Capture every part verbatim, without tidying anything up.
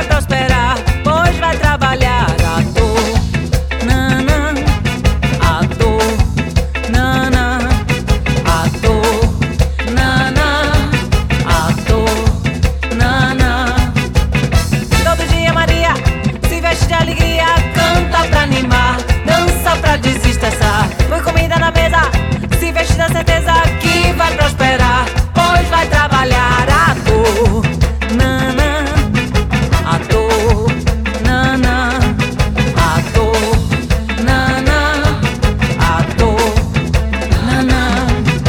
vai prosperar, pois vai trabalhar à toa. Nanã, à toa, nanã, à toa, nanã, à toa, nanã. Todo dia Maria se veste de alegria, canta pra animar, dança pra desestressar. Põe comida na mesa, se veste da certeza que vai prosperar, pois vai trabalhar à toa. Nanã, à toa, nanã, à toa, nanã, à toa, nanã.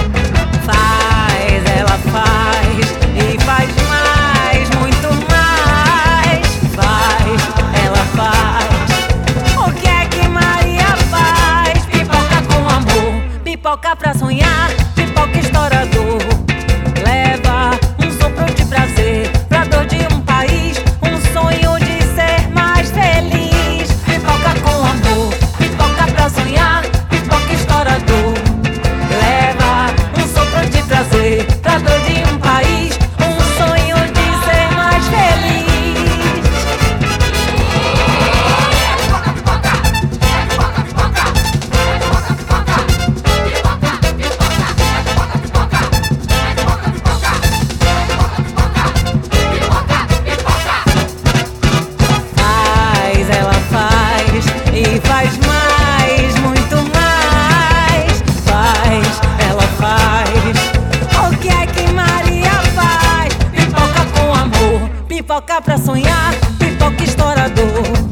Faz, ela faz e faz mais, muito mais. Faz, ela faz. O que é que Maria faz? Pipoca com amor, pipoca pra sonhar, pipoca estourador. Leva um sopro de prazer pra dor de um país, um sonho de ser mais feliz. Pipoca com amor, pipoca pra sonhar, pipoca estourador. Leva um sopro de prazer pra dor de um país, um sonho de ser mais feliz. Faz, ela faz e faz mais, muito mais. Faz, ela faz. O que é que Maria faz? Pipoca com amor, pipoca pra sonhar, pipoca estourador.